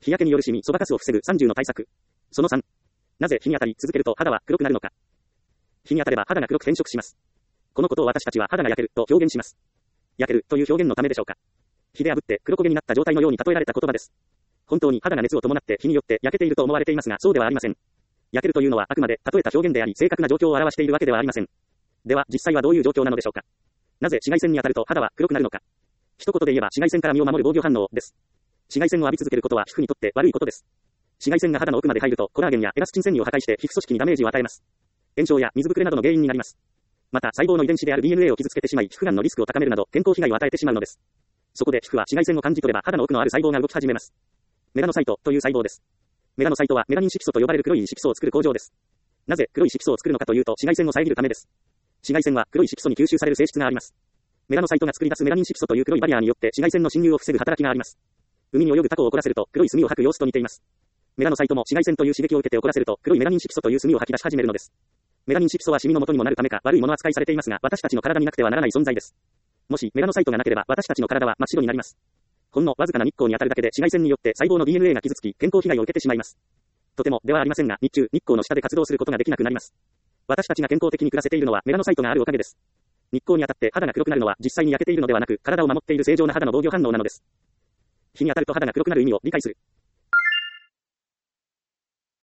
日焼けによるシミ、そばかすを防ぐ30の対策。その3。なぜ日に当たり続けると肌は黒くなるのか。日に当たれば肌が黒く変色します。このことを私たちは肌が焼けると表現します。焼けるという表現のためでしょうか。火で炙って黒焦げになった状態のように例えられた言葉です。本当に肌が熱を伴って火によって焼けていると思われていますが、そうではありません。焼けるというのはあくまで例えた表現であり、正確な状況を表しているわけではありません。では、実際はどういう状況なのでしょうか。なぜ紫外線に当たると肌は黒くなるのか。一言で言えば紫外線から身を守る防御反応です。紫外線を浴び続けることは皮膚にとって悪いことです。紫外線が肌の奥まで入るとコラーゲンやエラスチン繊維を破壊して皮膚組織にダメージを与えます。炎症や水ぶくれなどの原因になります。また細胞の遺伝子である DNA を傷つけてしまい皮膚がんのリスクを高めるなど健康被害を与えてしまうのです。そこで皮膚は紫外線を感じ取れば肌の奥のある細胞が動き始めます。メラノサイトという細胞です。メラノサイトはメラニン色素と呼ばれる黒い色素を作る工場です。なぜ黒い色素を作るのかというと紫外線を遮るためです。紫外線は黒い色素に吸収される性質があります。メラノサイトが作り出すメラニン色素という黒いバリアによって紫外線の侵入を防ぐ働きがあります。海に泳ぐタコを怒らせると黒い墨を吐く様子と似ています。メラノサイトも紫外線という刺激を受けて怒らせると黒いメラニン色素という墨を吐き出し始めるのです。メラニン色素はシミの元にもなるためか悪いもの扱いされていますが、私たちの体になくてはならない存在です。もしメラノサイトがなければ私たちの体は真っ白になります。ほんのわずかな日光に当たるだけで紫外線によって細胞の DNA が傷つき健康被害を受けてしまいます。とてもではありませんが、日中日光の下で活動することができなくなります。私たちが健康的に暮らせているのはメラノサイトがあるおかげです。日光に当たって肌が黒くなるのは実際に焼けているのではなく、体を守っている正常な肌の防御反応なのです。日に当たると肌が黒くなる意味を理解する。